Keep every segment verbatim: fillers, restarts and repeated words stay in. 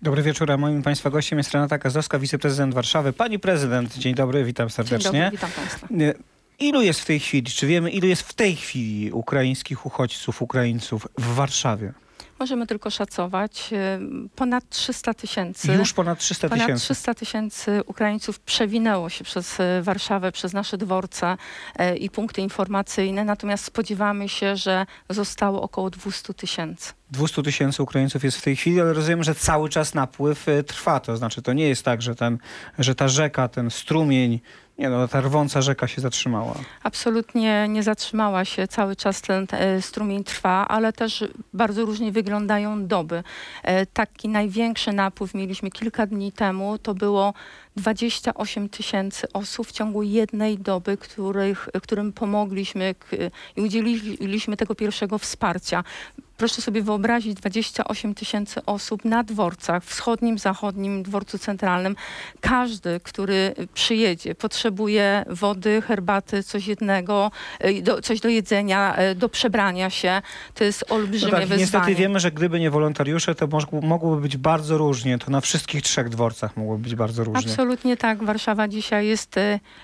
Dobry wieczór, a moim Państwa gościem jest Renata Gazdowska, wiceprezydent Warszawy. Pani prezydent, dzień dobry, witam serdecznie. Dzień dobry, witam Państwa. Ilu jest w tej chwili, czy wiemy, ilu jest w tej chwili ukraińskich uchodźców, Ukraińców w Warszawie? Możemy tylko szacować. Ponad trzysta tysięcy. Już ponad trzysta tysięcy. Ponad trzysta tysięcy Ukraińców przewinęło się przez Warszawę, przez nasze dworce i punkty informacyjne. Natomiast spodziewamy się, że zostało około dwieście tysięcy. dwieście tysięcy Ukraińców jest w tej chwili, ale rozumiem, że cały czas napływ trwa. To znaczy, to nie jest tak, że, ten, że ta rzeka, ten strumień, nie no, ta rwąca rzeka się zatrzymała. Absolutnie nie zatrzymała się. Cały czas ten e, strumień trwa, ale też bardzo różnie wyglądają doby. E, taki największy napływ mieliśmy kilka dni temu. To było dwadzieścia osiem tysięcy osób w ciągu jednej doby, których, którym pomogliśmy k, i udzieliliśmy tego pierwszego wsparcia. Proszę sobie wyobrazić dwadzieścia osiem tysięcy osób na dworcach, wschodnim, zachodnim, dworcu centralnym. Każdy, który przyjedzie, potrzebuje wody, herbaty, coś jednego, do, coś do jedzenia, do przebrania się. To jest olbrzymie no tak, wyzwanie. Niestety wiemy, że gdyby nie wolontariusze, to mogłoby być bardzo różnie. To na wszystkich trzech dworcach mogłoby być bardzo różnie. Absolutnie tak. Warszawa dzisiaj jest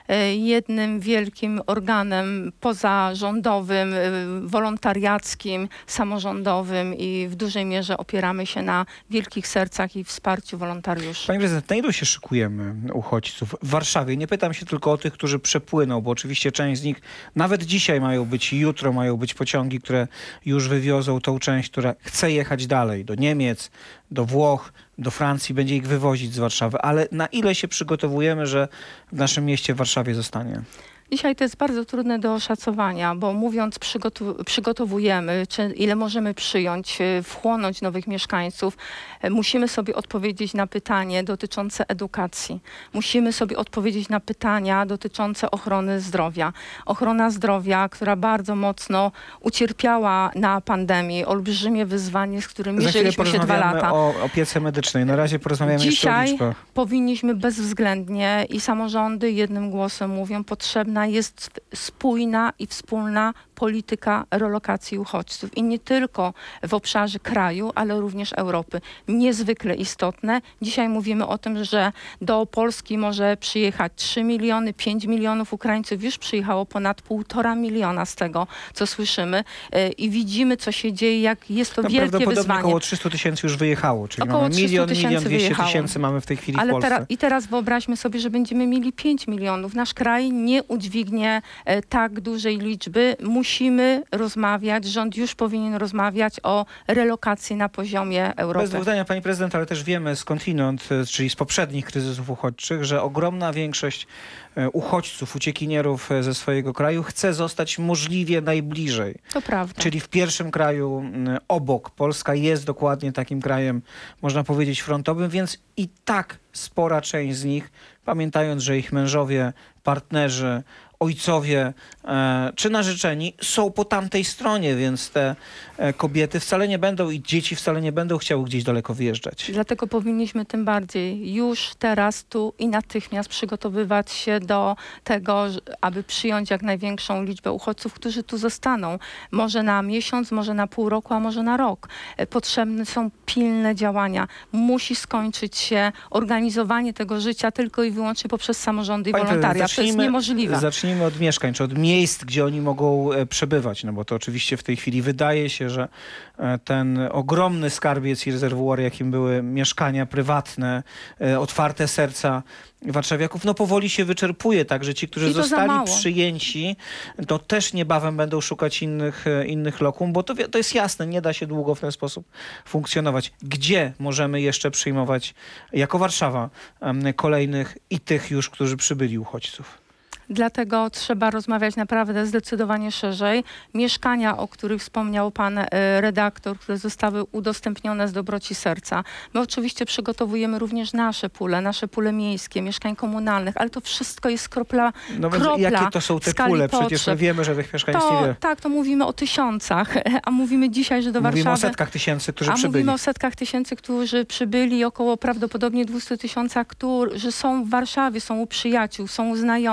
jednym wielkim organem pozarządowym, wolontariackim, samorządowym i w dużej mierze opieramy się na wielkich sercach i wsparciu wolontariuszy. Pani prezydent, na ilu się szykujemy uchodźców w Warszawie? Nie pytam się tylko o tych, którzy przepłyną, bo oczywiście część z nich nawet dzisiaj mają być, jutro mają być pociągi, które już wywiozą tą część, która chce jechać dalej, do Niemiec, do Włoch, do Francji, będzie ich wywozić z Warszawy. Ale na ile się przygotowujemy, że w naszym mieście w Warszawie zostanie? Dzisiaj to jest bardzo trudne do oszacowania, bo mówiąc przygotu przygotowujemy, czy ile możemy przyjąć, wchłonąć nowych mieszkańców, musimy sobie odpowiedzieć na pytanie dotyczące edukacji. Musimy sobie odpowiedzieć na pytania dotyczące ochrony zdrowia. Ochrona zdrowia, która bardzo mocno ucierpiała na pandemii, olbrzymie wyzwanie, z którym mierzyliśmy się dwa lata. O opiece medycznej. Na razie porozmawiamy jeszcze o liczbach. Dzisiaj powinniśmy bezwzględnie i samorządy jednym głosem mówią, potrzebna jest spójna i wspólna polityka relokacji uchodźców. I nie tylko w obszarze kraju, ale również Europy. Niezwykle istotne. Dzisiaj mówimy o tym, że do Polski może przyjechać trzy miliony, pięć milionów Ukraińców. Już przyjechało ponad półtora miliona z tego, co słyszymy. I widzimy, co się dzieje, jak jest to no, wielkie prawdopodobnie wyzwanie. około trzysta tysięcy już wyjechało. Czyli około mamy milion, milion dwieście wyjechało. tysięcy mamy w tej chwili Ale w Polsce. Teraz, I teraz wyobraźmy sobie, że będziemy mieli pięć milionów. Nasz kraj nie udźwignie e, tak dużej liczby. Musimy rozmawiać, rząd już powinien rozmawiać o relokacji na poziomie Europy. Bez dwóch zdania, pani prezydent, ale też wiemy skądinąd, czyli z poprzednich kryzysów uchodźczych, że ogromna większość uchodźców, uciekinierów ze swojego kraju chce zostać możliwie najbliżej. To prawda. Czyli w pierwszym kraju obok. Polska jest dokładnie takim krajem, można powiedzieć, frontowym, więc i tak spora część z nich, pamiętając, że ich mężowie, partnerzy, ojcowie e, czy narzeczeni są po tamtej stronie, więc te e, kobiety wcale nie będą i dzieci wcale nie będą chciały gdzieś daleko wyjeżdżać. Dlatego powinniśmy tym bardziej już teraz, tu i natychmiast przygotowywać się do tego, aby przyjąć jak największą liczbę uchodźców, którzy tu zostaną. Może na miesiąc, może na pół roku, a może na rok. E, potrzebne są pilne działania. Musi skończyć się organizowanie tego życia tylko i wyłącznie poprzez samorządy i wolontariat. To jest niemożliwe. Zacznijmy od mieszkań, czy od miejsc, gdzie oni mogą e, przebywać, no bo to oczywiście w tej chwili wydaje się, że e, ten ogromny skarbiec i rezerwuar, jakim były mieszkania prywatne, e, otwarte serca warszawiaków, no powoli się wyczerpuje, także ci, którzy zostali przyjęci, to też niebawem będą szukać innych, innych lokum, bo to, to jest jasne, nie da się długo w ten sposób funkcjonować. Gdzie możemy jeszcze przyjmować jako Warszawa kolejnych i tych już, którzy przybyli uchodźców? Dlatego trzeba rozmawiać naprawdę zdecydowanie szerzej. Mieszkania, o których wspomniał pan e, redaktor, które zostały udostępnione z dobroci serca. My oczywiście przygotowujemy również nasze pule, nasze pule miejskie, mieszkań komunalnych, ale to wszystko jest kropla, no kropla więc jakie to są te pule? Przecież my wiemy, że tych mieszkań jest niewiele. Tak, to mówimy o tysiącach, a mówimy dzisiaj, że do mówimy Warszawy... Mówimy o setkach tysięcy, którzy a przybyli. mówimy o setkach tysięcy, którzy przybyli, około prawdopodobnie dwieście tysięcy, którzy są w Warszawie, są u przyjaciół, są u znajomych.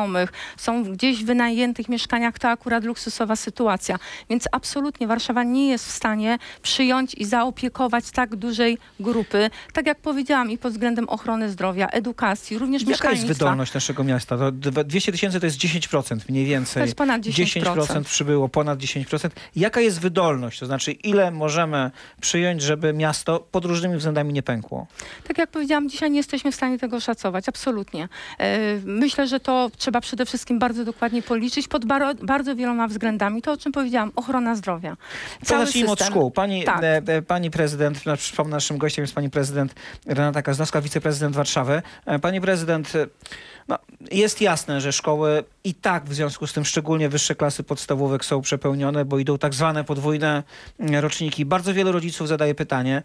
są gdzieś w wynajętych mieszkaniach, to akurat luksusowa sytuacja. Więc absolutnie Warszawa nie jest w stanie przyjąć i zaopiekować tak dużej grupy, tak jak powiedziałam, i pod względem ochrony zdrowia, edukacji, również Jaka jest mieszkalnictwa. wydolność naszego miasta? To dwieście tysięcy to jest dziesięć procent mniej więcej. To jest ponad dziesięć procent. Przybyło, ponad dziesięć procent. Jaka jest wydolność? To znaczy, ile możemy przyjąć, żeby miasto pod różnymi względami nie pękło? Tak jak powiedziałam, dzisiaj nie jesteśmy w stanie tego szacować, absolutnie. E, myślę, że to trzeba przede wszystkim bardzo dokładnie policzyć pod bar bardzo wieloma względami. To, o czym powiedziałam, ochrona zdrowia. To zacznijmy od szkół. Pani, tak. e, e, pani prezydent, przypomnę, naszym gościem jest pani prezydent Renata Kaznowska, wiceprezydent Warszawy. E, pani prezydent, no, jest jasne, że szkoły i tak w związku z tym, szczególnie wyższe klasy podstawówek, są przepełnione, bo idą tak zwane podwójne roczniki. Bardzo wielu rodziców zadaje pytanie,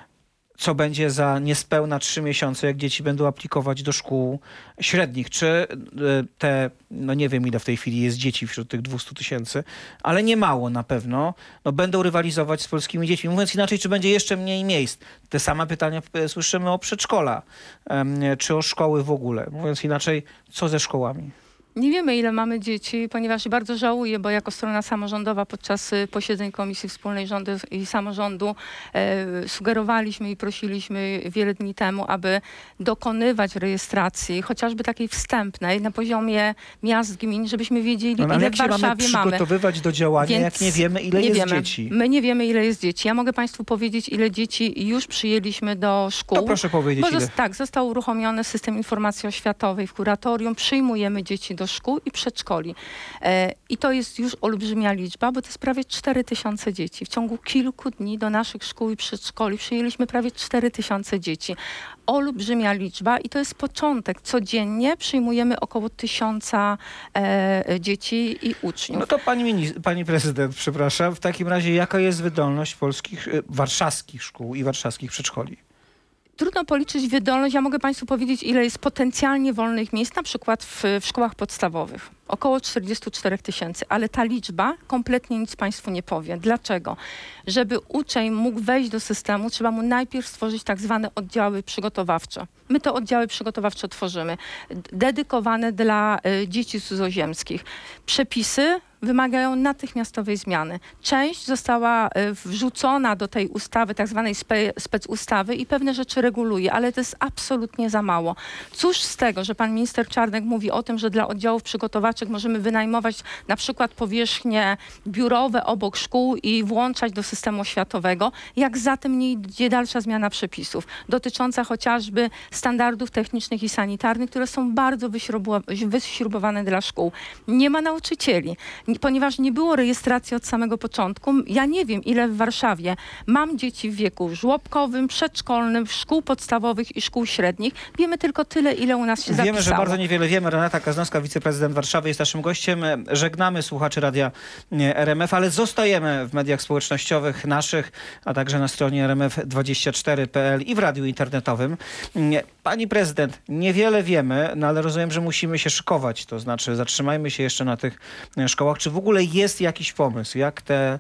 co będzie za niespełna trzy miesiące, jak dzieci będą aplikować do szkół średnich. Czy te, no nie wiem ile w tej chwili jest dzieci wśród tych dwustu tysięcy, ale nie mało na pewno, no będą rywalizować z polskimi dziećmi. Mówiąc inaczej, czy będzie jeszcze mniej miejsc? Te same pytania słyszymy o przedszkola, czy o szkoły w ogóle. Mówiąc inaczej, co ze szkołami? Nie wiemy, ile mamy dzieci, ponieważ bardzo żałuję, bo jako strona samorządowa podczas posiedzeń Komisji Wspólnej Rządu i Samorządu e, sugerowaliśmy i prosiliśmy wiele dni temu, aby dokonywać rejestracji, chociażby takiej wstępnej na poziomie miast, gmin, żebyśmy wiedzieli, no, ile jak w Warszawie mamy przygotowywać do działania, Więc jak nie wiemy, ile nie jest wiemy. dzieci? My nie wiemy, ile jest dzieci. Ja mogę Państwu powiedzieć, ile dzieci już przyjęliśmy do szkół. To proszę powiedzieć, Bo ile. Tak, został uruchomiony system informacji oświatowej w kuratorium. Przyjmujemy dzieci do szkół i przedszkoli. E, I to jest już olbrzymia liczba, bo to jest prawie cztery tysiące dzieci. W ciągu kilku dni do naszych szkół i przedszkoli przyjęliśmy prawie cztery tysiące dzieci. Olbrzymia liczba i to jest początek. Codziennie przyjmujemy około tysiąca e, dzieci i uczniów. No to pani, pani prezydent, przepraszam, w takim razie jaka jest wydolność polskich, warszawskich szkół i warszawskich przedszkoli? Trudno policzyć wydolność. Ja mogę Państwu powiedzieć, ile jest potencjalnie wolnych miejsc, na przykład w, w szkołach podstawowych. Około czterdzieści cztery tysięcy, ale ta liczba kompletnie nic Państwu nie powie. Dlaczego? Żeby uczeń mógł wejść do systemu, trzeba mu najpierw stworzyć tak zwane oddziały przygotowawcze. My te oddziały przygotowawcze tworzymy, dedykowane dla y, dzieci cudzoziemskich. Przepisy wymagają natychmiastowej zmiany. Część została y, wrzucona do tej ustawy, tak zwanej spe, specustawy i pewne rzeczy reguluje, ale to jest absolutnie za mało. Cóż z tego, że pan minister Czarnek mówi o tym, że dla oddziałów przygotowawczych możemy wynajmować na przykład powierzchnie biurowe obok szkół i włączać do systemu oświatowego, jak za tym nie idzie dalsza zmiana przepisów, dotycząca chociażby standardów technicznych i sanitarnych, które są bardzo wyśrubowane dla szkół. Nie ma nauczycieli. Ponieważ nie było rejestracji od samego początku, ja nie wiem, ile w Warszawie mam dzieci w wieku żłobkowym, przedszkolnym, szkół podstawowych i szkół średnich. Wiemy tylko tyle, ile u nas się zapisało. Wiemy, że bardzo niewiele wiemy. Renata Kaznowska, wiceprezydent Warszawy, jest naszym gościem. Żegnamy słuchaczy Radia R M F, ale zostajemy w mediach społecznościowych naszych, a także na stronie R M F dwadzieścia cztery kropka p l i w radiu internetowym. Pani prezydent, niewiele wiemy, no ale rozumiem, że musimy się szykować. To znaczy zatrzymajmy się jeszcze na tych szkołach. Czy w ogóle jest jakiś pomysł, jak te,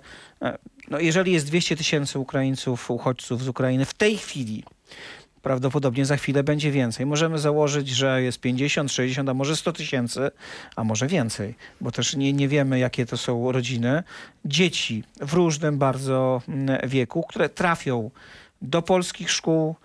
no jeżeli jest dwieście tysięcy Ukraińców, uchodźców z Ukrainy w tej chwili, prawdopodobnie za chwilę będzie więcej. Możemy założyć, że jest pięćdziesiąt, sześćdziesiąt, a może sto tysięcy, a może więcej, bo też nie, nie wiemy, jakie to są rodziny. Dzieci w różnym bardzo wieku, które trafią do polskich szkół,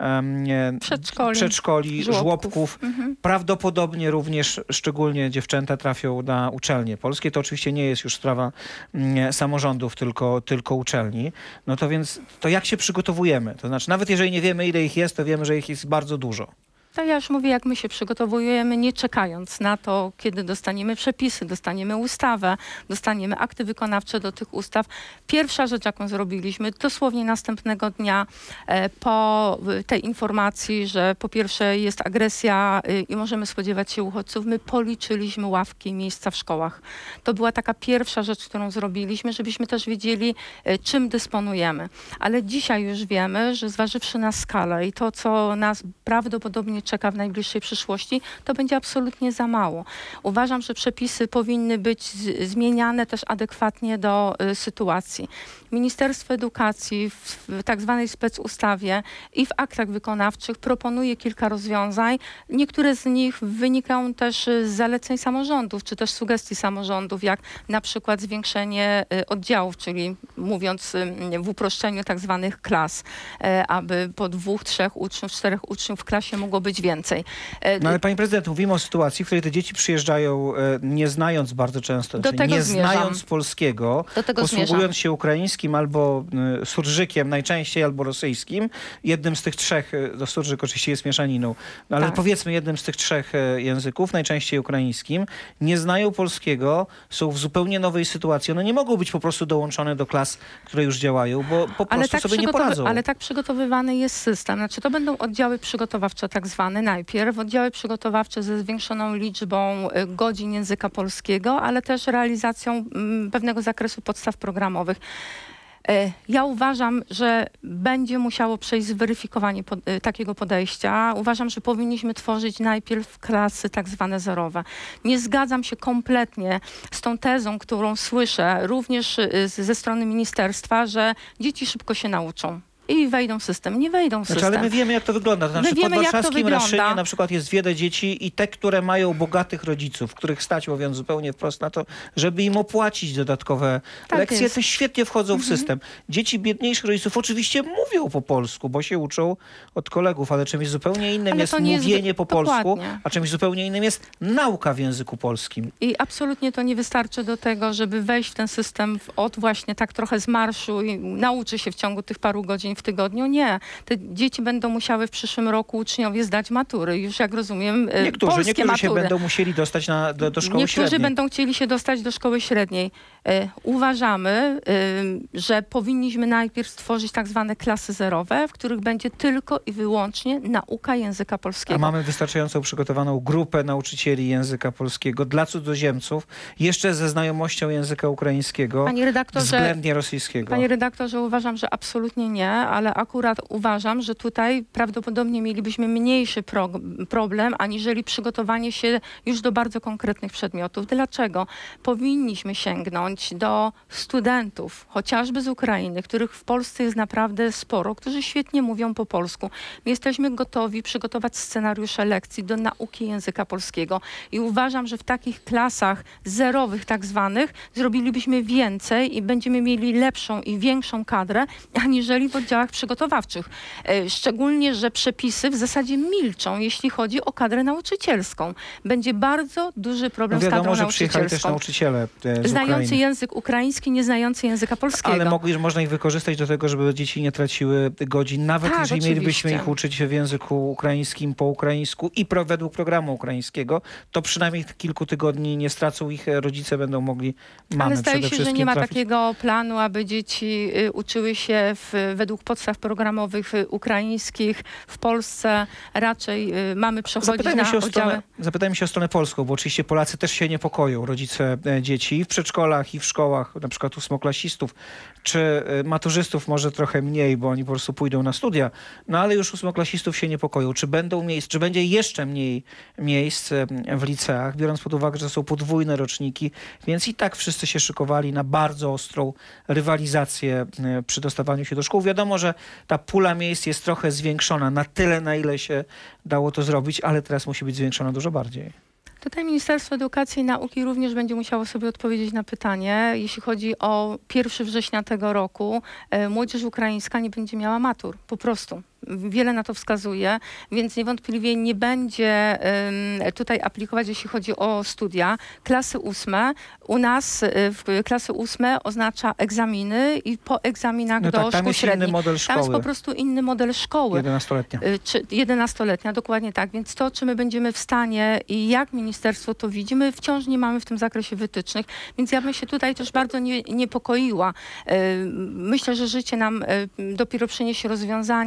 Przedszkoli, przedszkoli żłobków. żłobków. Mhm. Prawdopodobnie również, szczególnie dziewczęta, trafią na uczelnie polskie. To oczywiście nie jest już sprawa mm, samorządów, tylko, tylko uczelni. No to więc, to jak się przygotowujemy? To znaczy, nawet jeżeli nie wiemy, ile ich jest, to wiemy, że ich jest bardzo dużo. To ja już mówię, jak my się przygotowujemy, nie czekając na to, kiedy dostaniemy przepisy, dostaniemy ustawę, dostaniemy akty wykonawcze do tych ustaw. Pierwsza rzecz, jaką zrobiliśmy, dosłownie następnego dnia e, po tej informacji, że po pierwsze jest agresja y, i możemy spodziewać się uchodźców, my policzyliśmy ławki i miejsca w szkołach. To była taka pierwsza rzecz, którą zrobiliśmy, żebyśmy też wiedzieli, y, czym dysponujemy. Ale dzisiaj już wiemy, że zważywszy na skalę i to, co nas prawdopodobnie mnie czeka w najbliższej przyszłości, to będzie absolutnie za mało. Uważam, że przepisy powinny być z, zmieniane też adekwatnie do y, sytuacji. Ministerstwo Edukacji w, w tak zwanej specustawie i w aktach wykonawczych proponuje kilka rozwiązań. Niektóre z nich wynikają też z zaleceń samorządów, czy też sugestii samorządów, jak na przykład zwiększenie y, oddziałów, czyli mówiąc y, w uproszczeniu tak zwanych klas, y, aby po dwóch, trzech uczniów, czterech uczniów w klasie mogło być więcej. Y, No ale pani prezydent, mówimy o sytuacji, w której te dzieci przyjeżdżają e, nie znając bardzo często, Do czyli tego nie zmierzam. znając polskiego, Do tego posługując zmierzam. się ukraińskim albo y, surżykiem najczęściej, albo rosyjskim. Jednym z tych trzech, y, no surżyk oczywiście jest mieszaniną, no, ale Tak. powiedzmy jednym z tych trzech y, języków, najczęściej ukraińskim, nie znają polskiego, są w zupełnie nowej sytuacji. One nie mogą być po prostu dołączone do klas, które już działają, bo po Ale prostu tak, sobie nie przygotowy- poradzą. ale tak przygotowywany jest system. Znaczy to będą oddziały przygotowawcze tak zwane najpierw, oddziały przygotowawcze ze zwiększoną liczbą y, godzin języka polskiego, ale też realizacją mm, pewnego zakresu podstaw programowych. E, Ja uważam, że będzie musiało przejść zweryfikowanie pod, e, takiego podejścia. Uważam, że powinniśmy tworzyć najpierw klasy tak zwane zerowe. Nie zgadzam się kompletnie z tą tezą, którą słyszę również e, z- ze strony ministerstwa, że dzieci szybko się nauczą i wejdą w system. Nie wejdą w Znaczy, system. ale my wiemy, jak to wygląda. To My znaczy, wiemy, pod jak to warszawskim wygląda. Raszynie na przykład jest wiele dzieci i te, które mają bogatych rodziców, których stać, mówiąc zupełnie wprost na to, żeby im opłacić dodatkowe Tak lekcje, jest. te świetnie wchodzą w system. Dzieci biedniejszych rodziców oczywiście mówią po polsku, bo się uczą od kolegów, ale czymś zupełnie innym Ale jest to nie jest mówienie po polsku, dokładnie. a czymś zupełnie innym jest nauka w języku polskim. I absolutnie to nie wystarczy do tego, żeby wejść w ten system w- od właśnie tak trochę z marszu i nauczy się w ciągu tych paru godzin w tygodniu. Nie. Te dzieci będą musiały w przyszłym roku uczniowie zdać matury. Już jak rozumiem, e, Niektórzy, polskie niektórzy się matury. będą musieli dostać na, do, do szkoły Niektórzy średniej. będą chcieli się dostać do szkoły średniej. E, uważamy, e, że powinniśmy najpierw stworzyć tak zwane klasy zerowe, w których będzie tylko i wyłącznie nauka języka A polskiego. mamy wystarczająco przygotowaną grupę nauczycieli języka polskiego dla cudzoziemców, jeszcze ze znajomością języka ukraińskiego, Panie redaktorze, względnie rosyjskiego. Panie redaktorze, uważam, że absolutnie nie, ale akurat uważam, że tutaj prawdopodobnie mielibyśmy mniejszy pro problem, aniżeli przygotowanie się już do bardzo konkretnych przedmiotów. Dlaczego? Powinniśmy sięgnąć do studentów, chociażby z Ukrainy, których w Polsce jest naprawdę sporo, którzy świetnie mówią po polsku. My jesteśmy gotowi przygotować scenariusze lekcji do nauki języka polskiego i uważam, że w takich klasach zerowych tak zwanych zrobilibyśmy więcej i będziemy mieli lepszą i większą kadrę, aniżeli w oddziałach przygotowawczych. E, Szczególnie, że przepisy w zasadzie milczą, jeśli chodzi o kadrę nauczycielską. Będzie bardzo duży No problem z wiadomo, kadrą że przyjechali też nauczycielską. nauczyciele e, z Znający Ukrainy. język ukraiński, nie znający języka polskiego. Ale mogli, można ich wykorzystać do tego, żeby dzieci nie traciły godzin, nawet Tak, jeżeli mielibyśmy oczywiście. ich uczyć w języku ukraińskim, po ukraińsku i pro, według programu ukraińskiego, to przynajmniej kilku tygodni nie stracą ich, rodzice będą mogli, mamy Ale zdaje przede się, że wszystkim nie ma trafić. takiego planu, aby dzieci y, uczyły się w, według podstaw programowych y, ukraińskich w Polsce. Raczej y, mamy przechodzić Zapytajmy na się, o oddziały. stronę, zapytajmy się o stronę polską, bo oczywiście Polacy też się niepokoją, rodzice e, dzieci i w przedszkolach, i w szkołach, na przykład ósmoklasistów, czy e, maturzystów może trochę mniej, bo oni po prostu pójdą na studia, no ale już ósmoklasistów się niepokoją. Czy będą miejsc, czy będzie jeszcze mniej miejsc e, w liceach, biorąc pod uwagę, że są podwójne roczniki, więc i tak wszyscy się szykowali na bardzo ostrą rywalizację e, przy dostawaniu się do szkół. Wiadomo, że ta pula miejsc jest trochę zwiększona na tyle, na ile się dało to zrobić, ale teraz musi być zwiększona dużo bardziej. Tutaj Ministerstwo Edukacji i Nauki również będzie musiało sobie odpowiedzieć na pytanie, jeśli chodzi o pierwszego września tego roku, e, młodzież ukraińska nie będzie miała matur, po prostu. Wiele na to wskazuje, więc niewątpliwie nie będzie um, tutaj aplikować, jeśli chodzi o studia. Klasy ósme, u nas y, w klasy ósme oznacza egzaminy i po egzaminach No do tak, tam szkół jest inny średnich. model Tam jest szkoły, po prostu inny model szkoły. jedenastoletnia. Y, Czy jedenastoletnia, dokładnie tak. Więc to, czy my będziemy w stanie i jak ministerstwo to widzi, my wciąż nie mamy w tym zakresie wytycznych, więc ja bym się tutaj też bardzo nie, niepokoiła. Y, Myślę, że życie nam y, dopiero przyniesie rozwiązania.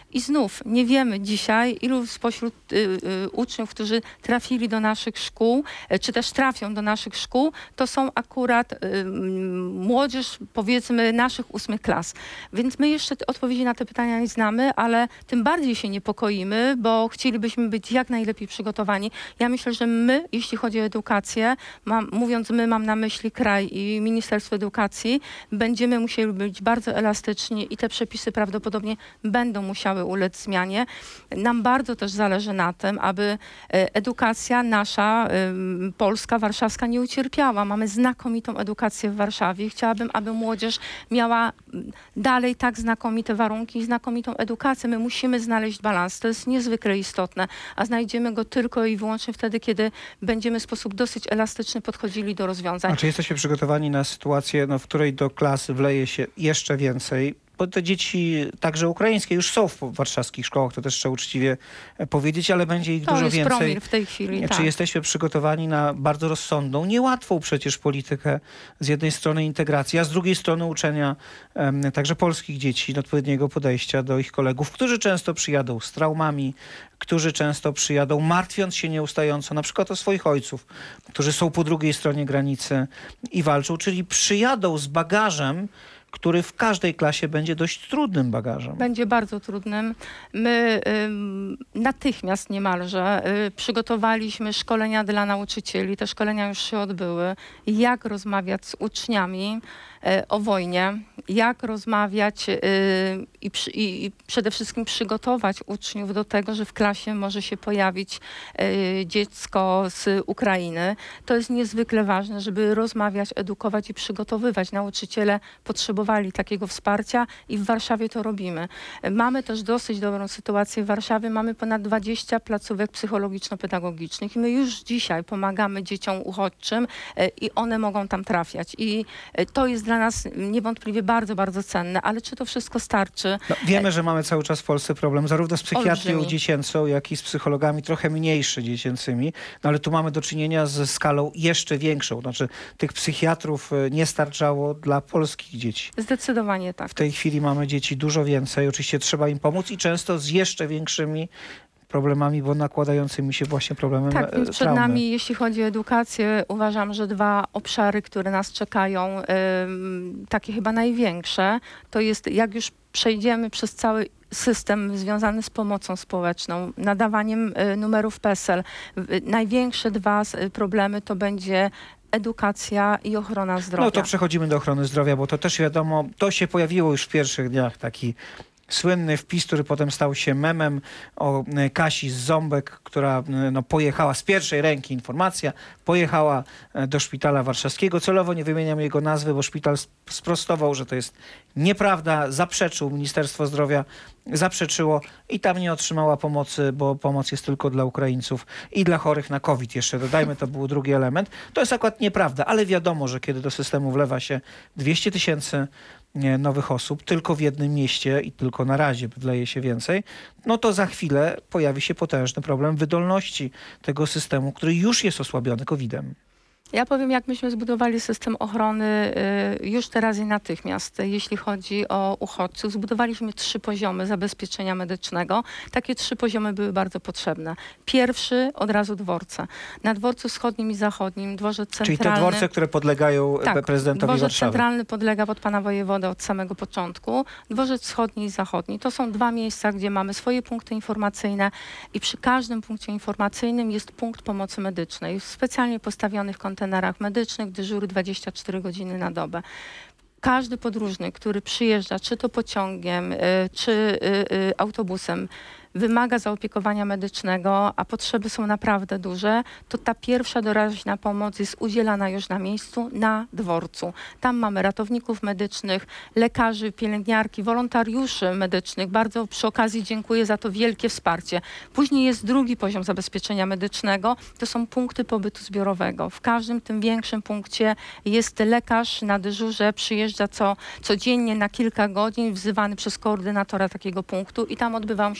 I znów nie wiemy dzisiaj, ilu spośród y, y, uczniów, którzy trafili do naszych szkół, y, czy też trafią do naszych szkół, to są akurat y, młodzież, powiedzmy, naszych ósmych klas. Więc my jeszcze te odpowiedzi na te pytania nie znamy, ale tym bardziej się niepokoimy, bo chcielibyśmy być jak najlepiej przygotowani. Ja myślę, że my, jeśli chodzi o edukację, mam, mówiąc my, mam na myśli kraj i Ministerstwo Edukacji, będziemy musieli być bardzo elastyczni i te przepisy prawdopodobnie będą musiały ulec zmianie. Nam bardzo też zależy na tym, aby edukacja nasza, polska, warszawska nie ucierpiała. Mamy znakomitą edukację w Warszawie. Chciałabym, aby młodzież miała dalej tak znakomite warunki i znakomitą edukację. My musimy znaleźć balans. To jest niezwykle istotne, a znajdziemy go tylko i wyłącznie wtedy, kiedy będziemy w sposób dosyć elastyczny podchodzili do rozwiązań. A czy jesteście przygotowani na sytuację, no, w której do klas wleje się jeszcze więcej? Bo te dzieci, także ukraińskie, już są w warszawskich szkołach, to też trzeba uczciwie powiedzieć, ale będzie ich to dużo jest więcej. promil w tej chwili, Czy tak. jesteśmy przygotowani na bardzo rozsądną, niełatwą przecież politykę z jednej strony integracji, a z drugiej strony uczenia um, także polskich dzieci, odpowiedniego podejścia do ich kolegów, którzy często przyjadą z traumami, którzy często przyjadą martwiąc się nieustająco, na przykład o swoich ojców, którzy są po drugiej stronie granicy i walczą, czyli przyjadą z bagażem, który w każdej klasie będzie dość trudnym bagażem. Będzie bardzo trudnym. My ym, natychmiast niemalże y, przygotowaliśmy szkolenia dla nauczycieli. Te szkolenia już się odbyły. Jak rozmawiać z uczniami y, o wojnie, jak rozmawiać y, i, przy, i, i przede wszystkim przygotować uczniów do tego, że w klasie może się pojawić y, dziecko z Ukrainy. To jest niezwykle ważne, żeby rozmawiać, edukować i przygotowywać. Nauczyciele potrzebują takiego wsparcia i w Warszawie to robimy. Mamy też dosyć dobrą sytuację w Warszawie. Mamy ponad dwadzieścia placówek psychologiczno-pedagogicznych i my już dzisiaj pomagamy dzieciom uchodźczym i one mogą tam trafiać. I to jest dla nas niewątpliwie bardzo, bardzo cenne. Ale czy to wszystko starczy? No, wiemy, że mamy cały czas w Polsce problem zarówno z psychiatrią Olbrzymi. dziecięcą, jak i z psychologami trochę mniejszy dziecięcymi. No ale tu mamy do czynienia ze skalą jeszcze większą. Znaczy tych psychiatrów nie starczało dla polskich dzieci. Zdecydowanie tak. W tej chwili mamy dzieci dużo więcej. Oczywiście trzeba im pomóc i często z jeszcze większymi problemami, bo nakładającymi się właśnie problemem Tak, więc przed traumy. nami, jeśli chodzi o edukację, uważam, że dwa obszary, które nas czekają, ym, takie chyba największe, to jest jak już przejdziemy przez cały system związany z pomocą społeczną, nadawaniem y, numerów PESEL. Y, największe dwa y, problemy to będzie edukacja i ochrona zdrowia. No to przechodzimy do ochrony zdrowia, bo to też wiadomo, to się pojawiło już w pierwszych dniach, taki słynny wpis, który potem stał się memem o Kasi z Ząbek, która no, pojechała z pierwszej ręki, informacja, pojechała do szpitala warszawskiego. Celowo nie wymieniam jego nazwy, bo szpital sprostował, że to jest nieprawda, zaprzeczył, Ministerstwo Zdrowia zaprzeczyło i tam nie otrzymała pomocy, bo pomoc jest tylko dla Ukraińców i dla chorych na COVID. Jeszcze dodajmy, to był drugi element. To jest akurat nieprawda, ale wiadomo, że kiedy do systemu wlewa się dwieście tysięcy nowych osób, tylko w jednym mieście i tylko na razie wleje się więcej, no to za chwilę pojawi się potężny problem wydolności tego systemu, który już jest osłabiony kowidem. Ja powiem, jak myśmy zbudowali system ochrony y, już teraz i natychmiast. Jeśli chodzi o uchodźców, zbudowaliśmy trzy poziomy zabezpieczenia medycznego. Takie trzy poziomy były bardzo potrzebne. Pierwszy, od razu dworce. Na dworcu wschodnim i zachodnim, dworzec centralny. Czyli te dworce, które podlegają tak, prezydentowi dworzec Warszawy. centralny podlega pod pana wojewodę od samego początku. Dworzec wschodni i zachodni. To są dwa miejsca, gdzie mamy swoje punkty informacyjne i przy każdym punkcie informacyjnym jest punkt pomocy medycznej w specjalnie postawionych kontenerach medycznych, dyżury dwadzieścia cztery godziny na dobę. Każdy podróżny, który przyjeżdża, czy to pociągiem, y, czy y, y, autobusem, wymaga zaopiekowania medycznego, a potrzeby są naprawdę duże, to ta pierwsza doraźna pomoc jest udzielana już na miejscu, na dworcu. Tam mamy ratowników medycznych, lekarzy, pielęgniarki, wolontariuszy medycznych. Bardzo przy okazji dziękuję za to wielkie wsparcie. Później jest drugi poziom zabezpieczenia medycznego. To są punkty pobytu zbiorowego. W każdym tym większym punkcie jest lekarz na dyżurze, przyjeżdża co, codziennie na kilka godzin, wzywany przez koordynatora takiego punktu i tam odbywają się drugie zabezpieczenia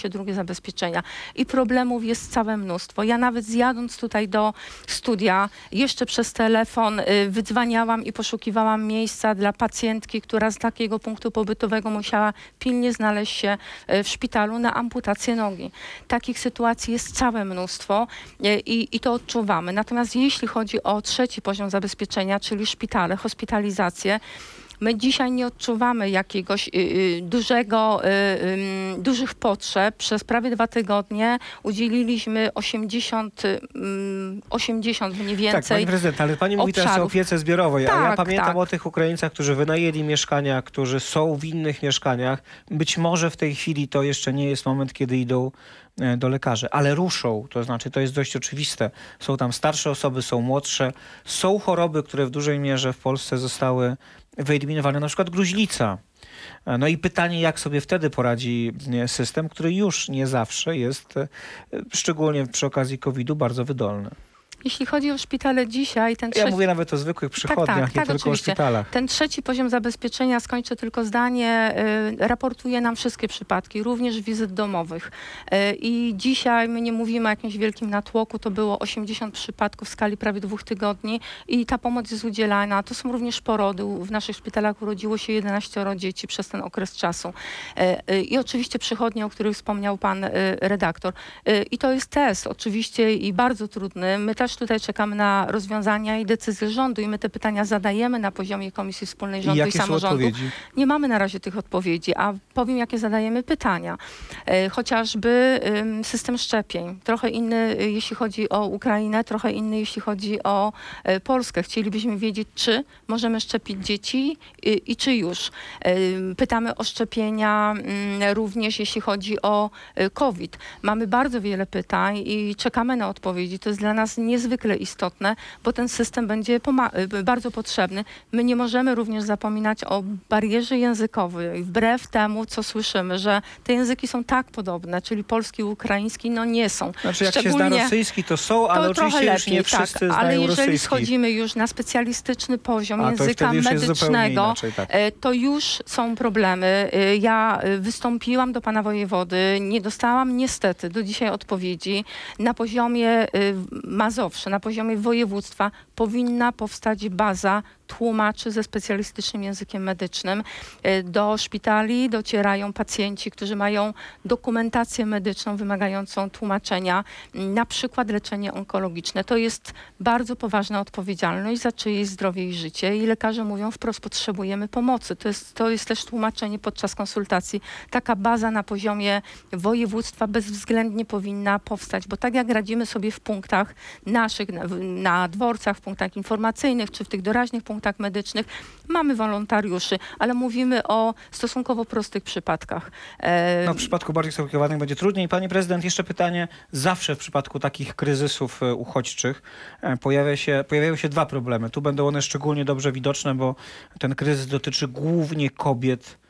zabezpieczenia. I problemów jest całe mnóstwo. Ja nawet zjadąc tutaj do studia, jeszcze przez telefon y, wydzwaniałam i poszukiwałam miejsca dla pacjentki, która z takiego punktu pobytowego musiała pilnie znaleźć się y, w szpitalu na amputację nogi. Takich sytuacji jest całe mnóstwo y, i, i to odczuwamy. Natomiast jeśli chodzi o trzeci poziom zabezpieczenia, czyli szpitale, hospitalizację, my dzisiaj nie odczuwamy jakiegoś y, y, dużego, y, y, dużych potrzeb. Przez prawie dwa tygodnie udzieliliśmy osiemdziesiąt, y, osiemdziesiąt mniej Tak, więcej pani prezydent, ale pani mówi teraz o obszarów. opiece zbiorowej, a ja Tak, pamiętam tak. o tych Ukraińcach, którzy wynajęli mieszkania, którzy są w innych mieszkaniach. Być może w tej chwili to jeszcze nie jest moment, kiedy idą e, do lekarzy, ale ruszą, to znaczy to jest dość oczywiste. Są tam starsze osoby, są młodsze, są choroby, które w dużej mierze w Polsce zostały wyeliminowane, na przykład gruźlica. No i pytanie, jak sobie wtedy poradzi e, system, który już nie zawsze jest, e, szczególnie przy okazji kowida, bardzo wydolny. Jeśli chodzi o szpitale dzisiaj, ten Ja trzeci... mówię nawet o zwykłych przychodniach, tak, nie tak, tylko oczywiście. o szpitalach. Ten trzeci poziom zabezpieczenia, skończę tylko zdanie, y, raportuje nam wszystkie przypadki, również wizyt domowych. Y, I dzisiaj my nie mówimy o jakimś wielkim natłoku, to było osiemdziesiąt przypadków w skali prawie dwóch tygodni i ta pomoc jest udzielana. To są również porody. W naszych szpitalach urodziło się jedenaścioro dzieci przez ten okres czasu. Y, y, I oczywiście przychodnie, o których wspomniał pan y, redaktor. Y, I to jest test oczywiście i bardzo trudny. My też tutaj czekamy na rozwiązania i decyzje rządu i my te pytania zadajemy na poziomie Komisji Wspólnej I Rządu i, jakie są Samorządu. odpowiedzi? Nie mamy na razie tych odpowiedzi, a powiem, jakie zadajemy pytania. E, chociażby ym, system szczepień. Trochę inny, y, jeśli chodzi o Ukrainę, trochę inny, jeśli chodzi o e, Polskę. Chcielibyśmy wiedzieć, czy możemy szczepić dzieci y, i czy już. Ym, pytamy o szczepienia ym, również, jeśli chodzi o y, COVID. Mamy bardzo wiele pytań i czekamy na odpowiedzi. To jest dla nas niezwykle istotne, bo ten system będzie y, bardzo potrzebny. My nie możemy również zapominać o barierze językowej. Wbrew temu, co słyszymy, że te języki są tak podobne, czyli polski i ukraiński, no nie są. Znaczy jak się zna rosyjski, to są, ale to oczywiście trochę już nie lepiej, wszyscy tak, znają ale jeżeli rosyjski. schodzimy już na specjalistyczny poziom A, to języka wtedy już jest zupełnie medycznego, inaczej, tak. e, to już są problemy. E, Ja e, wystąpiłam do pana wojewody, nie dostałam niestety do dzisiaj odpowiedzi. Na poziomie e, Mazowsze, na poziomie województwa powinna powstać baza tłumaczy ze specjalistycznym językiem medycznym. E, Do szpitali docierają pacjenci, którzy mają dokumentację medyczną wymagającą tłumaczenia, m, na przykład leczenie onkologiczne. To jest bardzo poważna odpowiedzialność za czyjeś zdrowie i życie i lekarze mówią wprost, potrzebujemy pomocy. To jest, to jest też tłumaczenie podczas konsultacji. Taka baza na poziomie województwa bezwzględnie powinna powstać, bo tak jak radzimy sobie w punktach naszych, na, na dworcach, w punktach informacyjnych, czy w tych doraźnych punktach medycznych, mamy wolontariuszy, ale mówimy o stosunkowo prostych przypadkach. E, No, w przypadku bardziej skomplikowanych będzie trudniej. Pani prezydent, jeszcze pytanie. Zawsze w przypadku takich kryzysów e, uchodźczych e, pojawia się, pojawiają się dwa problemy. Tu będą one szczególnie dobrze widoczne, bo ten kryzys dotyczy głównie kobiet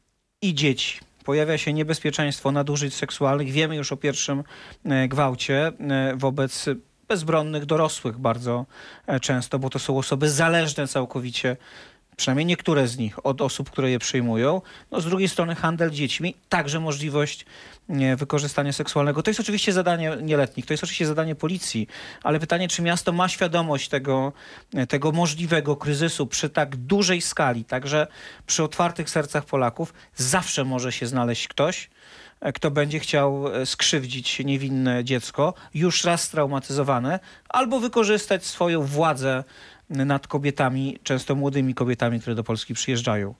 i dzieci. Pojawia się niebezpieczeństwo nadużyć seksualnych. Wiemy już o pierwszym e, gwałcie e, wobec bezbronnych dorosłych bardzo e, często, bo to są osoby zależne całkowicie, przynajmniej niektóre z nich, od osób, które je przyjmują. No, z drugiej strony handel dziećmi, także możliwość nie, wykorzystania seksualnego. To jest oczywiście zadanie nieletnich, to jest oczywiście zadanie policji, ale pytanie, czy miasto ma świadomość tego, tego możliwego kryzysu przy tak dużej skali, także przy otwartych sercach Polaków, zawsze może się znaleźć ktoś, kto będzie chciał skrzywdzić niewinne dziecko, już raz straumatyzowane, albo wykorzystać swoją władzę nad kobietami, często młodymi kobietami, które do Polski przyjeżdżają.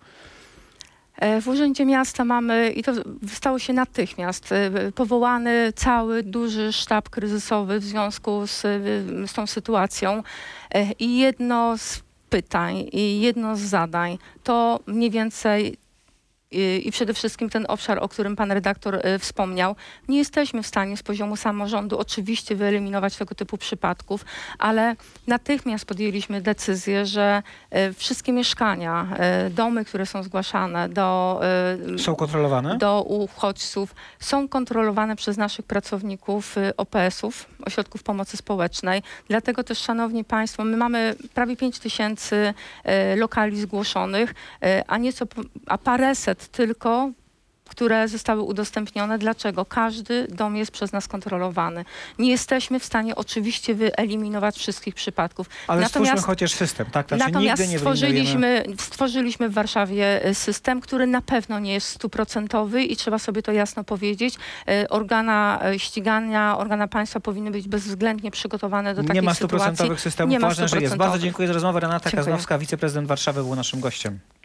W Urzędzie Miasta mamy, i to stało się natychmiast, powołany cały duży sztab kryzysowy w związku z, z tą sytuacją i jedno z pytań i jedno z zadań to mniej więcej I, i przede wszystkim ten obszar, o którym pan redaktor y, wspomniał. Nie jesteśmy w stanie z poziomu samorządu oczywiście wyeliminować tego typu przypadków, ale natychmiast podjęliśmy decyzję, że y, wszystkie mieszkania, y, domy, które są zgłaszane do, y, Są kontrolowane? do uchodźców, są kontrolowane przez naszych pracowników y, O P S-ów, Ośrodków Pomocy Społecznej. Dlatego też, szanowni państwo, my mamy prawie pięć tysięcy y, lokali zgłoszonych, y, a nieco, a paręset tylko które zostały udostępnione. Dlaczego? Każdy dom jest przez nas kontrolowany. Nie jesteśmy w stanie oczywiście wyeliminować wszystkich przypadków. Ale Natomiast stwórzmy chociaż system, tak? Znaczy, Natomiast nigdy nie wyeliminujemy... stworzyliśmy, stworzyliśmy w Warszawie system, który na pewno nie jest stuprocentowy i trzeba sobie to jasno powiedzieć. E, Organa e, ścigania, organa państwa powinny być bezwzględnie przygotowane do Nie takich ma sytuacji. stuprocentowych systemów. Nie ma Ważne, że jest. Bardzo stuprocentowych. dziękuję za rozmowę. Renata Dziękuję. Kaznowska, wiceprezydent Warszawy, była naszym gościem.